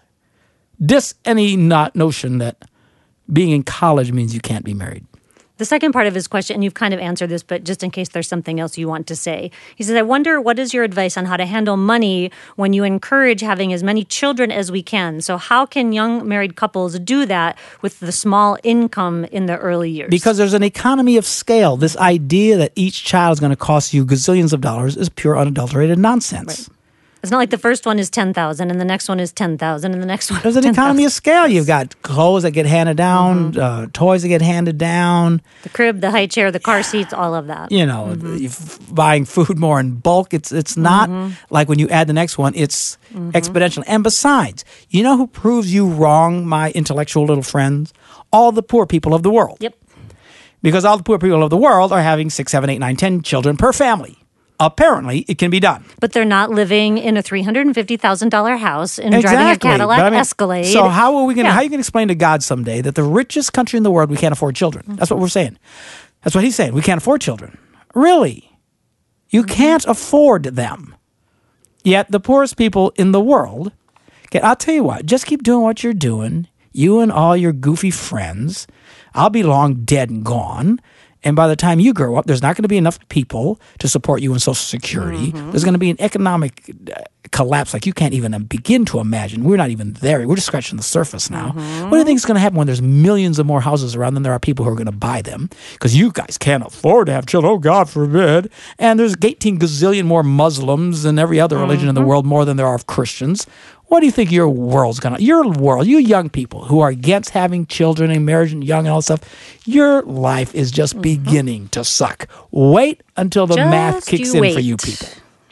any notion that being in college means you can't be married. The second part of his question, and you've kind of answered this, but just in case there's something else you want to say. He says, I wonder, what is your advice on how to handle money when you encourage having as many children as we can? So how can young married couples do that with the small income in the early years? Because there's an economy of scale. This idea that each child is going to cost you gazillions of dollars is pure unadulterated nonsense. Right. It's not like the first one is $10,000 and the next one is $10,000 and the next one There's is an 10,000. economy of scale. You've got clothes that get handed down, toys that get handed down. The crib, the high chair, the car seats, all of that. You know, buying food more in bulk. It's not like when you add the next one, it's exponential. And besides, you know who proves you wrong, my intellectual little friends? All the poor people of the world. Yep. Because all the poor people of the world are having 6, 7, 8, 9, 10 children per family. Apparently, it can be done. But they're not living in a $350,000 house and driving a Cadillac Escalade. So how are you going to explain to God someday that the richest country in the world, we can't afford children? That's what we're saying. That's what he's saying. We can't afford children. Really? You can't afford them. Yet the poorest people in the world, I'll tell you what, just keep doing what you're doing. You and all your goofy friends. I'll be long dead and gone. And by the time you grow up, there's not going to be enough people to support you in Social Security. There's going to be an economic collapse like you can't even begin to imagine. We're not even there. We're just scratching the surface now. What do you think is going to happen when there's millions of more houses around than there are people who are going to buy them? Because you guys can't afford to have children. Oh, God forbid. And there's 18 gazillion more Muslims than every other religion in the world, more than there are of Christians. What do you think your world's going to... Your world, you young people who are against having children and marriage and young and all that stuff, your life is just beginning to suck. Wait until the math kicks in for you people.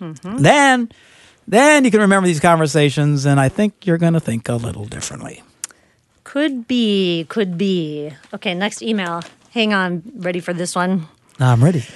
Then you can remember these conversations, and I think you're going to think a little differently. Could be. Okay, next email. Hang on. Ready for this one? I'm ready.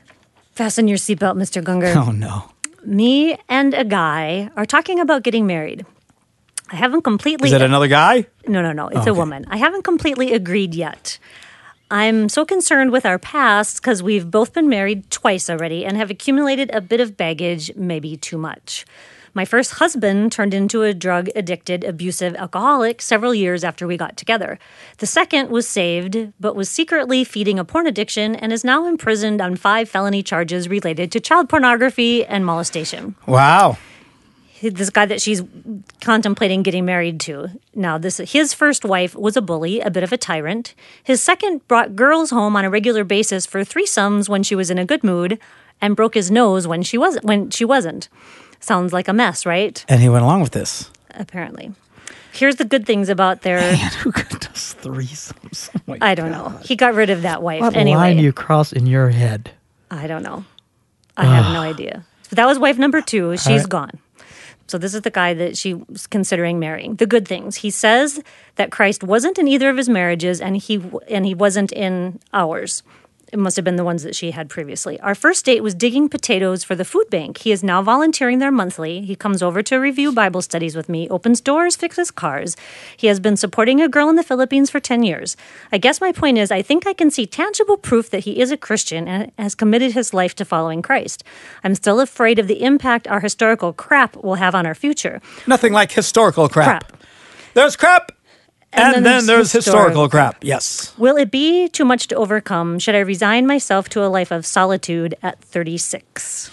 Fasten your seatbelt, Mr. Gungor. Oh, no. Me and a guy are talking about getting married. I haven't completely... Is it another guy? No. It's a woman. I haven't completely agreed yet. I'm so concerned with our past because we've both been married twice already and have accumulated a bit of baggage, maybe too much. My first husband turned into a drug-addicted, abusive alcoholic several years after we got together. The second was saved, but was secretly feeding a porn addiction and is now imprisoned on 5 felony charges related to child pornography and molestation. Wow. This guy that she's contemplating getting married to. Now, his first wife was a bully, a bit of a tyrant. His second brought girls home on a regular basis for threesomes when she was in a good mood and broke his nose when she wasn't. Sounds like a mess, right? And he went along with this. Apparently. Here's the good things about their... Man, who does threesomes? Oh I don't know. He got rid of that wife what anyway. What line do you cross in your head? I don't know. I have no idea. But that was wife number 2. She's gone. So this is the guy that she was considering marrying. The good things. He says that Christ wasn't in either of his marriages and he wasn't in ours. It must have been the ones that she had previously. Our first date was digging potatoes for the food bank. He is now volunteering there monthly. He comes over to review Bible studies with me, opens doors, fixes cars. He has been supporting a girl in the Philippines for 10 years. I guess my point is I think I can see tangible proof that he is a Christian and has committed his life to following Christ. I'm still afraid of the impact our historical crap will have on our future. Nothing like historical crap. There's crap. And then there's historical crap. Yes. Will it be too much to overcome? Should I resign myself to a life of solitude at 36?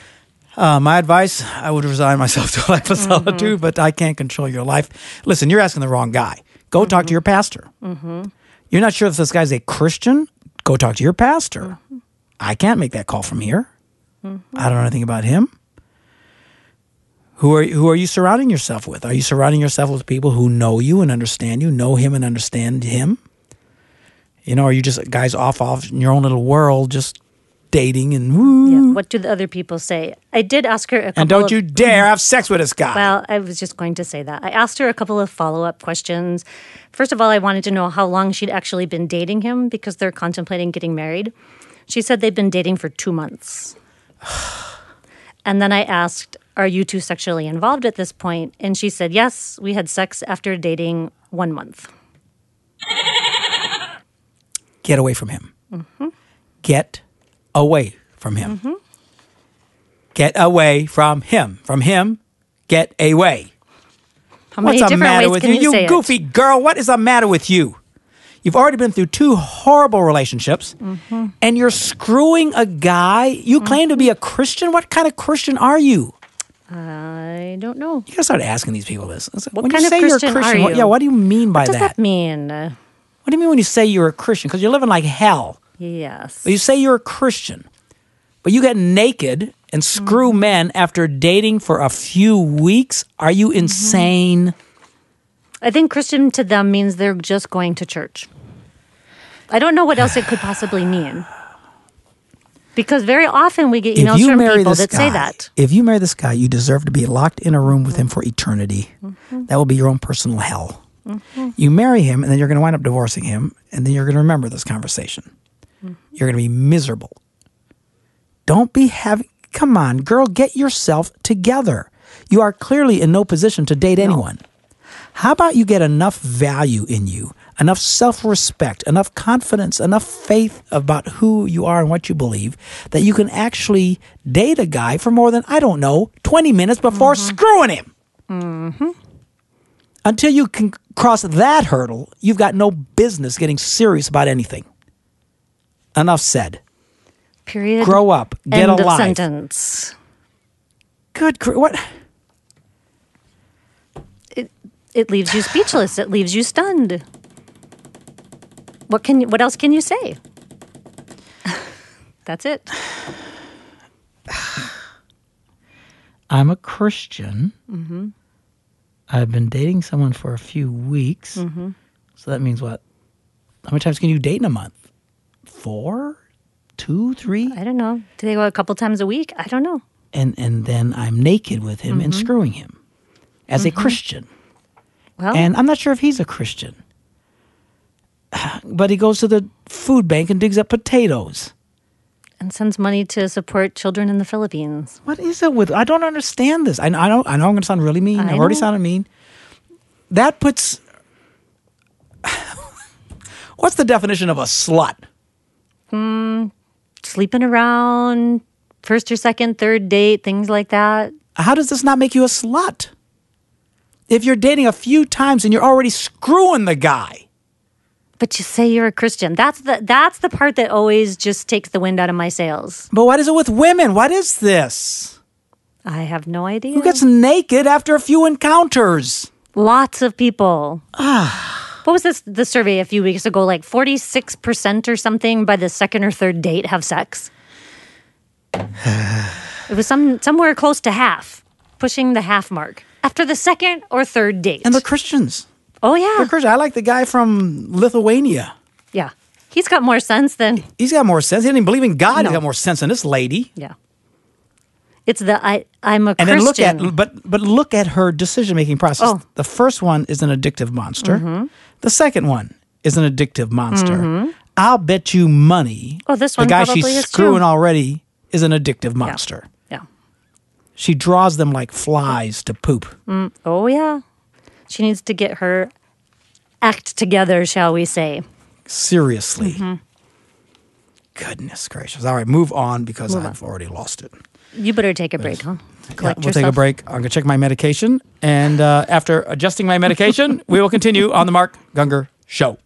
My advice, I would resign myself to a life of solitude, but I can't control your life. Listen, you're asking the wrong guy. Go talk to your pastor. You're not sure if this guy's a Christian? Go talk to your pastor. I can't make that call from here. I don't know anything about him. Who are you surrounding yourself with? Are you surrounding yourself with people who know you and understand you, know him and understand him? You know, are you just guys off in your own little world, just dating and woo? Yeah. What do the other people say? I did ask her a couple And don't you dare have sex with this guy. Well, I was just going to say that. I asked her a couple of follow-up questions. First of all, I wanted to know how long she'd actually been dating him because they're contemplating getting married. She said they've been dating for 2 months. And then I asked, are you two sexually involved at this point? And she said, yes, we had sex after dating 1 month. Get away from him. Get away from him. Get away from him. From him, get away. How many What's the different matter ways with can you? you say You it? goofy girl, what is the matter with you? You've already been through 2 horrible relationships, and you're screwing a guy. You claim to be a Christian? What kind of Christian are you? I don't know. You gotta start asking these people this. What when kind you of say Christian you're a Christian, are you? what do you mean by What does that? that mean? What do you mean when you say you're a Christian? Because you're living like hell. Yes. But you say you're a Christian, but you get naked and screw men after dating for a few weeks? Are you insane? I think Christian to them means they're just going to church. I don't know what else it could possibly mean. Because very often we get emails from people that say that. If you marry this guy, you deserve to be locked in a room with him for eternity. That will be your own personal hell. You marry him, and then you're going to wind up divorcing him, and then you're going to remember this conversation. You're going to be miserable. Don't be having... Come on, girl, get yourself together. You are clearly in no position to date anyone. How about you get enough value in you, enough self-respect, enough confidence, enough faith about who you are and what you believe that you can actually date a guy for more than, 20 minutes before screwing him. Until you can cross that hurdle, you've got no business getting serious about anything. Enough said. Period. Grow up. Get End a of life. sentence. What? It leaves you speechless. It leaves you stunned. What else can you say? That's it. I'm a Christian. I've been dating someone for a few weeks. So that means what? How many times can you date in a month? 4? 2, 3? I don't know. Do they go a couple times a week? I don't know. And then I'm naked with him and screwing him as a Christian. Well, And I'm not sure if he's a Christian. But he goes to the food bank and digs up potatoes. and sends money to support children in the Philippines. What is it with... I don't understand this. I know I'm going to sound really mean. I've already sounded mean. that puts... What's the definition of a slut? Sleeping around, first or second, third date, things like that. How does this not make you a slut? If you're dating a few times and you're already screwing the guy. But you say you're a Christian. That's the part that always just takes the wind out of my sails. But what is it with women? What is this? I have no idea. Who gets naked after a few encounters? Lots of people. What was the survey a few weeks ago? Like 46% or something by the second or third date have sex. It was somewhere close to half, pushing the half mark after the second or third date. And they're Christians. Oh yeah, they're Christians. I like the guy from Lithuania. Yeah, he's got more sense than. He's got more sense. He didn't even believe in God. No. He's got more sense than this lady. Yeah. It's I'm a and Christian. And then but look at her decision-making process. Oh. The first one is an addictive monster. Mm-hmm. The second one is an addictive monster. Mm-hmm. I'll bet you money. Oh, this one the guy probably she's is screwing too. already is an addictive monster. Yeah. She draws them like flies to poop. Oh yeah. She needs to get her act together, shall we say. Seriously. Mm-hmm. Goodness gracious. All right, move on because I've already lost it. You better take a break, huh? We'll take a break. I'm going to check my medication. And after adjusting my medication, we will continue on the Mark Gungor Show.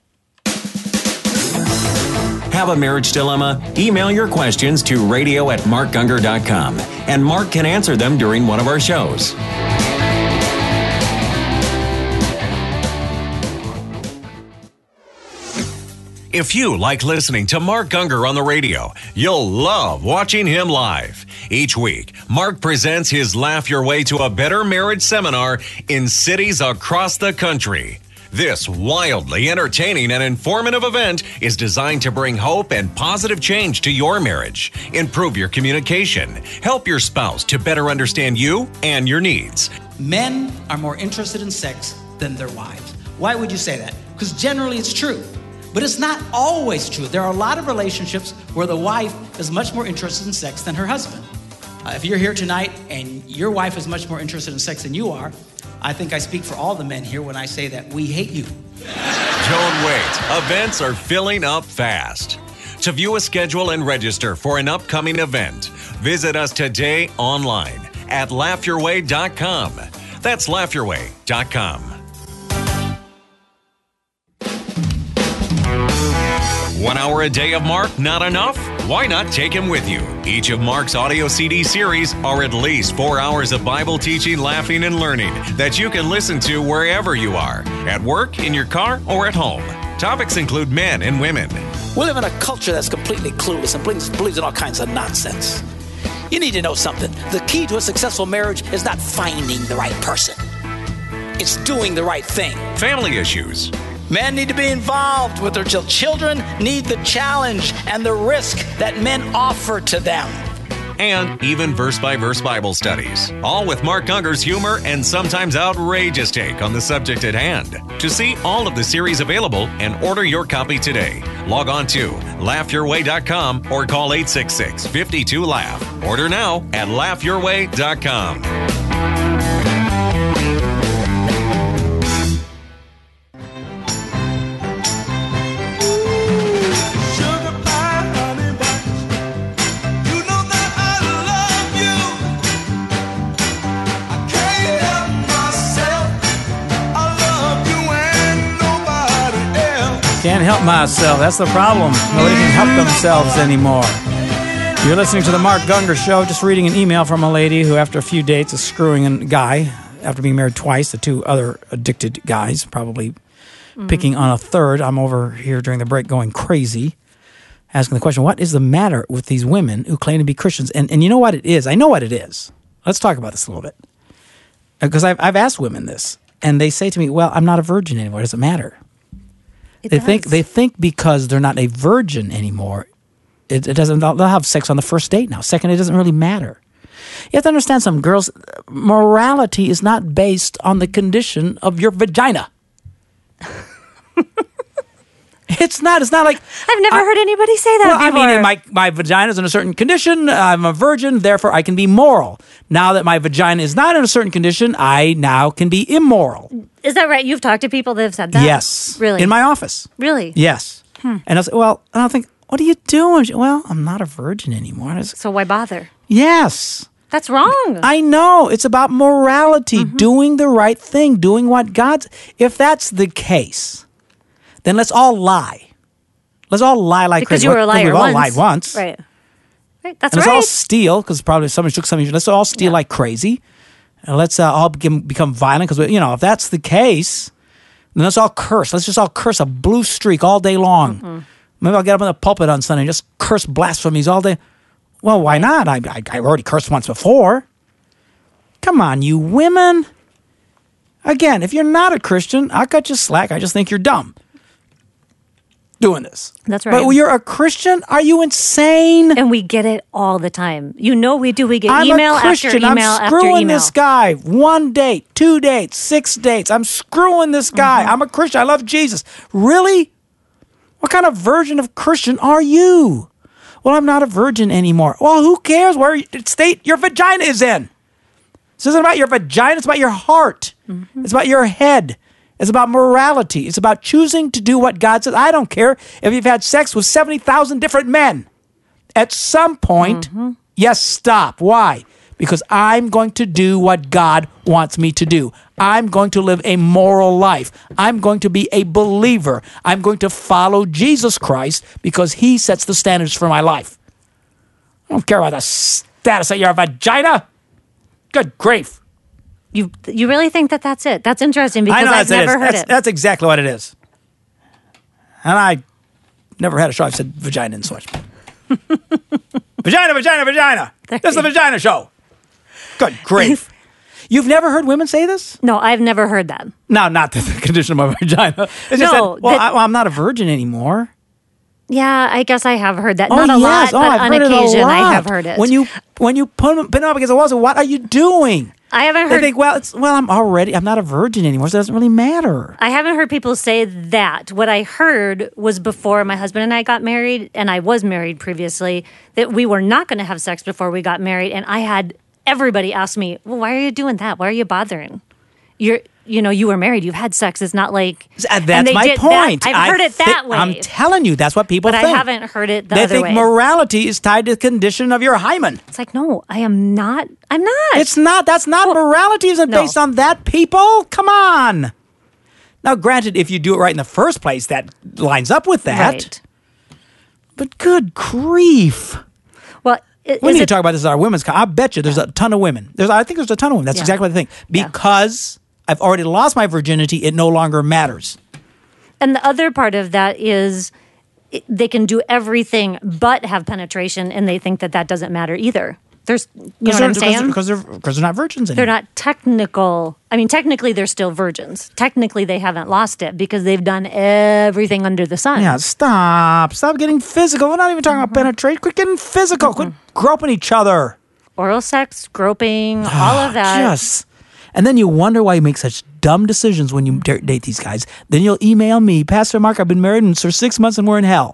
Have a marriage dilemma? Email your questions to radio@markgungor.com, and Mark can answer them during one of our shows. If you like listening to Mark Gungor on the radio, you'll love watching him live. Each week, Mark presents his Laugh Your Way to a Better Marriage seminar in cities across the country. This wildly entertaining and informative event is designed to bring hope and positive change to your marriage, improve your communication, help your spouse to better understand you and your needs. Men are more interested in sex than their wives. Why would you say that? Because generally it's true. But it's not always true. There are a lot of relationships where the wife is much more interested in sex than her husband. If you're here tonight and your wife is much more interested in sex than you are, I think I speak for all the men here when I say that we hate you. Don't wait. Events are filling up fast. To view a schedule and register for an upcoming event, visit us today online at laughyourway.com. That's laughyourway.com. 1 hour a day of Mark not enough? Why not take him with you? Each of Mark's audio CD series are at least 4 hours of Bible teaching, laughing, and learning that you can listen to wherever you are, at work, in your car, or at home. Topics include men and women. We live in a culture that's completely clueless and believes in all kinds of nonsense. You need to know something. The key to a successful marriage is not finding the right person. It's doing the right thing. Family issues. Men need to be involved with their children. Children need the challenge and the risk that men offer to them. And even verse-by-verse Bible studies. All with Mark Gungor's humor and sometimes outrageous take on the subject at hand. To see all of the series available and order your copy today, log on to laughyourway.com or call 866-52-LAUGH. Order now at laughyourway.com. Can't help myself. That's the problem. Nobody can help themselves anymore. You're listening to the Mark Gungor Show. Just reading an email from a lady who, after a few dates, is screwing a guy after being married twice. The two other addicted guys, probably picking on a third. I'm over here during the break going crazy, asking the question, what is the matter with these women who claim to be Christians? And you know what it is? I know what it is. Let's talk about this a little bit. Because I've asked women this, and they say to me, well, I'm not a virgin anymore. It doesn't matter. They think because they're not a virgin anymore, it doesn't. They'll have sex on the first date now. Second, it doesn't really matter. You have to understand something, girls. Morality is not based on the condition of your vagina. It's not like I've never heard anybody say that well, before. I mean, my vagina's in a certain condition. I'm a virgin, therefore I can be moral. Now that my vagina is not in a certain condition, I now can be immoral. Is that right? You've talked to people that have said that? Yes. Really? In my office. Really? Yes. And I was well, I don't think, what are you doing? Well, I'm not a virgin anymore. So why bother? Yes. That's wrong. I know. It's about morality, doing the right thing, doing what God's. If that's the case, then let's all lie. Let's all lie like because crazy. you were a liar We've all lied once. Right. Right. That's and right. let's all steal, because probably somebody took something. Let's all steal like crazy. And let's all become violent, because, if that's the case, then let's all curse. Let's just all curse a blue streak all day long. Maybe I'll get up in the pulpit on Sunday and just curse blasphemies all day. Well, why not? I already cursed once before. Come on, you women. Again, if you're not a Christian, I'll cut you slack. I just think you're dumb doing this. That's right. But you're a Christian? Are you insane? And we get it all the time. We do. We get I'm email a Christian. after email I'm after screwing email. this guy. 1 date, 2 dates, 6 dates. I'm screwing this guy. I'm a Christian. I love Jesus. Really? What kind of version of Christian are you? Well, I'm not a virgin anymore. Well, who cares where state your vagina is in? This isn't about your vagina. It's about your heart. It's about your head. It's about morality. It's about choosing to do what God says. I don't care if you've had sex with 70,000 different men. At some point, yes, stop. Why? Because I'm going to do what God wants me to do. I'm going to live a moral life. I'm going to be a believer. I'm going to follow Jesus Christ because he sets the standards for my life. I don't care about the status of your vagina. Good grief. You really think that that's it? That's interesting because I've never heard it. That's exactly what it is. And I never had a show I've said vagina in so much. Vagina, vagina, vagina. This is the vagina show. Good grief. You've never heard women say this? No, I've never heard that. No, not the condition of my vagina. It's just I'm not a virgin anymore. Yeah, I guess I have heard that. Not a lot, but I've on heard occasion it a lot. I have heard it. When you put them up against the wall, so what are you doing? I haven't They heard. think, I'm not a virgin anymore, so it doesn't really matter. I haven't heard people say that. What I heard was before my husband and I got married, and I was married previously, that we were not going to have sex before we got married, and I had everybody ask me, "Well, why are you doing that? Why are you bothering? You were married. You've had sex. It's not like That's my point. I've heard it that way. I'm telling you, that's what people but think. I haven't heard it the They other think way. morality is tied to the condition of your hymen. It's like, no, I am not. I'm not. It's not. That's not. Morality isn't based on that, people. Come on. Now, granted, if you do it right in the first place, that lines up with that. Right. But good grief. Well, we need to talk about this at our women's con. I bet you there's a ton of women. I think there's a ton of women. That's exactly what I think. Because I've already lost my virginity, it no longer matters. And the other part of that is they can do everything but have penetration, and they think that doesn't matter either. There's, you know what I'm saying? Because they're not virgins anymore. They're not technical. I mean, technically, they're still virgins. Technically, they haven't lost it because they've done everything under the sun. Yeah, stop getting physical. We're not even talking about penetration. Quit getting physical. Quit groping each other. Oral sex, groping, all of that. And then you wonder why you make such dumb decisions when you date these guys. Then you'll email me, Pastor Mark, I've been married for 6 months and we're in hell.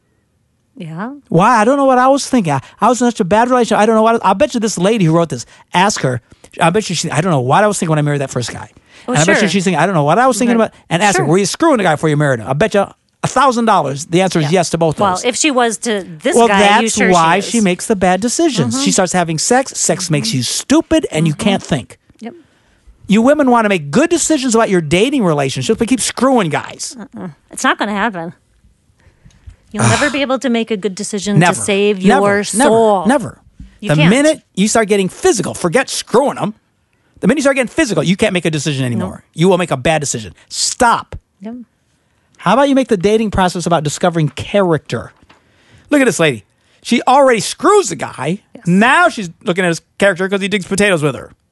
Yeah. Why? I don't know what I was thinking. I was in such a bad relationship. I don't know what. I bet you this lady who wrote this, ask her. I bet you I don't know what I was thinking when I married that first guy. Oh, and I bet you she's thinking, I don't know what I was thinking about. And ask her, were you screwing the guy before you married him? I bet you $1,000. The answer is yes to both of those. Well, if she was to this well, guy, that's you why she is. makes the bad decisions. She starts having sex. Sex makes you stupid, and you can't think. Yep. You women want to make good decisions about your dating relationships, but keep screwing guys. It's not going to happen. You'll never be able to make a good decision Never. to save your soul. Never. You The can't. minute you start getting physical, forget screwing them. The minute you start getting physical, you can't make a decision anymore. You will make a bad decision. Stop. Yep. How about you make the dating process about discovering character? Look at this lady. She already screws the guy. Yes. Now she's looking at his character because he digs potatoes with her.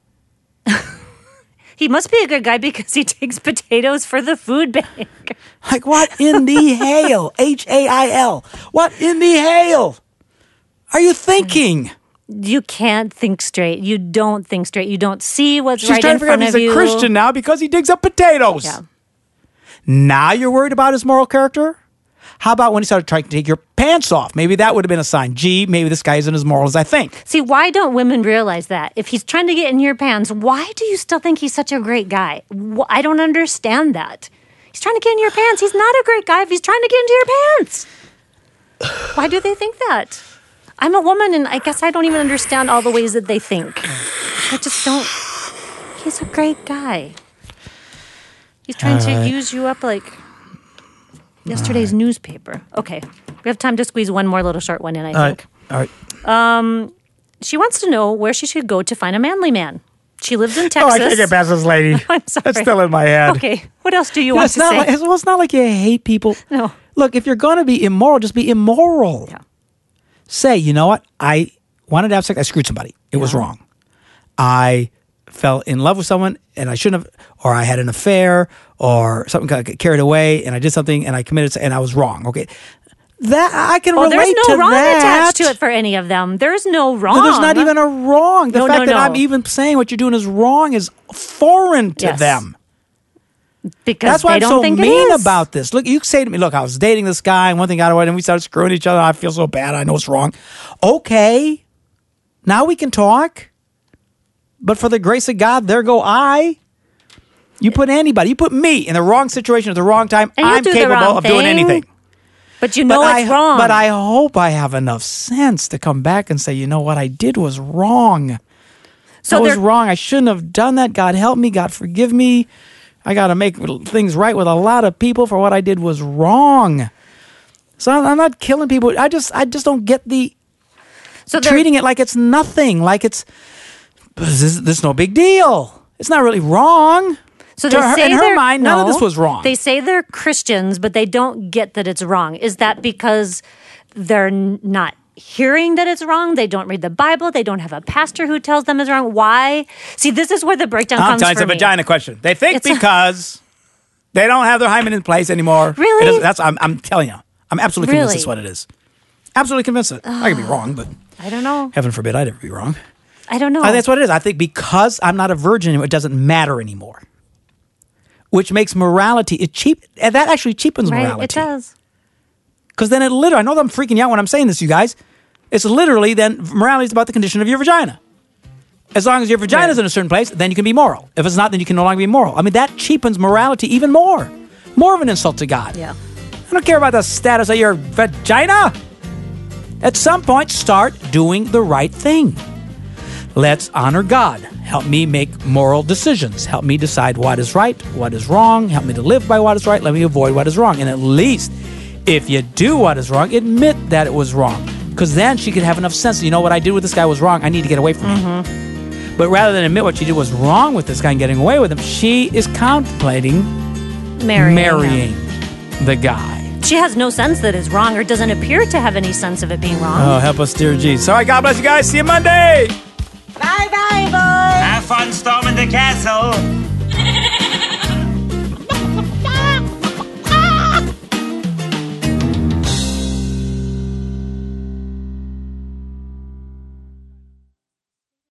He must be a good guy because he takes potatoes for the food bank. Like, what in the hail? H-A-I-L. What in the hail are you thinking? You can't think straight. You don't think straight. You don't see what's She's right trying in to figure out front if of he's you. a Christian now because he digs up potatoes. Yeah. Now you're worried about his moral character? How about when he started trying to take your pants off? Maybe that would have been a sign. Gee, maybe this guy isn't as moral as I think. See, why don't women realize that? If he's trying to get in your pants, why do you still think he's such a great guy? I don't understand that. He's trying to get in your pants. He's not a great guy if he's trying to get into your pants. Why do they think that? I'm a woman, and I guess I don't even understand all the ways that they think. I just don't. He's a great guy. He's trying to use you up like yesterday's newspaper. Okay. We have time to squeeze one more little short one in, I think. All right. She wants to know where she should go to find a manly man. She lives in Texas. Oh, I can't get past this lady. I'm sorry. That's still in my head. Okay. What else do you want to say? It's not like you hate people. No. Look, if you're going to be immoral, just be immoral. Yeah. Say, you know what? I wanted to have sex. I screwed somebody. It was wrong. I fell in love with someone and I shouldn't have, or I had an affair or something got carried away and I did something and I committed and I was wrong. Okay. That I can relate to that. There's no wrong attached to it for any of them. There's no wrong. No, there's not even a wrong. The fact that I'm even saying what you're doing is wrong is foreign to them. Because that's why they I'm don't so think mean it is. about this. Look, you say to me, look, I was dating this guy and one thing got away and we started screwing each other. I feel so bad. I know it's wrong. Okay. Now we can talk. But for the grace of God, there go I. You put anybody, you put me in the wrong situation at the wrong time. And I'm capable of doing anything. But you know it's wrong. But I hope I have enough sense to come back and say, you know what I did was wrong. So that was wrong. I shouldn't have done that. God help me. God forgive me. I got to make things right with a lot of people for what I did was wrong. So I'm not killing people. I just don't get the treating it like it's nothing, like it's this is no big deal. It's not really wrong. So they say in her mind, none of this was wrong. They say they're Christians, but they don't get that it's wrong. Is that because they're not hearing that it's wrong? They don't read the Bible. They don't have a pastor who tells them it's wrong. Why? See, this is where the breakdown comes from. It's a vagina question. They think because they don't have their hymen in place anymore. Really? I'm telling you. I'm absolutely convinced that's what it is. Absolutely convinced of it. I could be wrong, but I don't know. Heaven forbid I'd ever be wrong. I don't know. That's what it is. I think because I'm not a virgin, it doesn't matter anymore. Which makes morality, that actually cheapens morality. Right, it does. Because then it literally, I know that I'm freaking you out when I'm saying this, you guys. It's literally then, morality is about the condition of your vagina. As long as your vagina is in a certain place, then you can be moral. If it's not, then you can no longer be moral. I mean, that cheapens morality even more. More of an insult to God. Yeah. I don't care about the status of your vagina. At some point, start doing the right thing. Let's honor God. Help me make moral decisions. Help me decide what is right, what is wrong. Help me to live by what is right. Let me avoid what is wrong. And at least, if you do what is wrong, admit that it was wrong. Because then she could have enough sense. You know what I did with this guy was wrong. I need to get away from him. But rather than admit what she did was wrong with this guy and getting away with him, she is contemplating marrying the guy. She has no sense that it's wrong or doesn't appear to have any sense of it being wrong. Oh, help us, dear Jesus. All right, God bless you guys. See you Monday. Bye-bye, boys. Have fun storming the castle.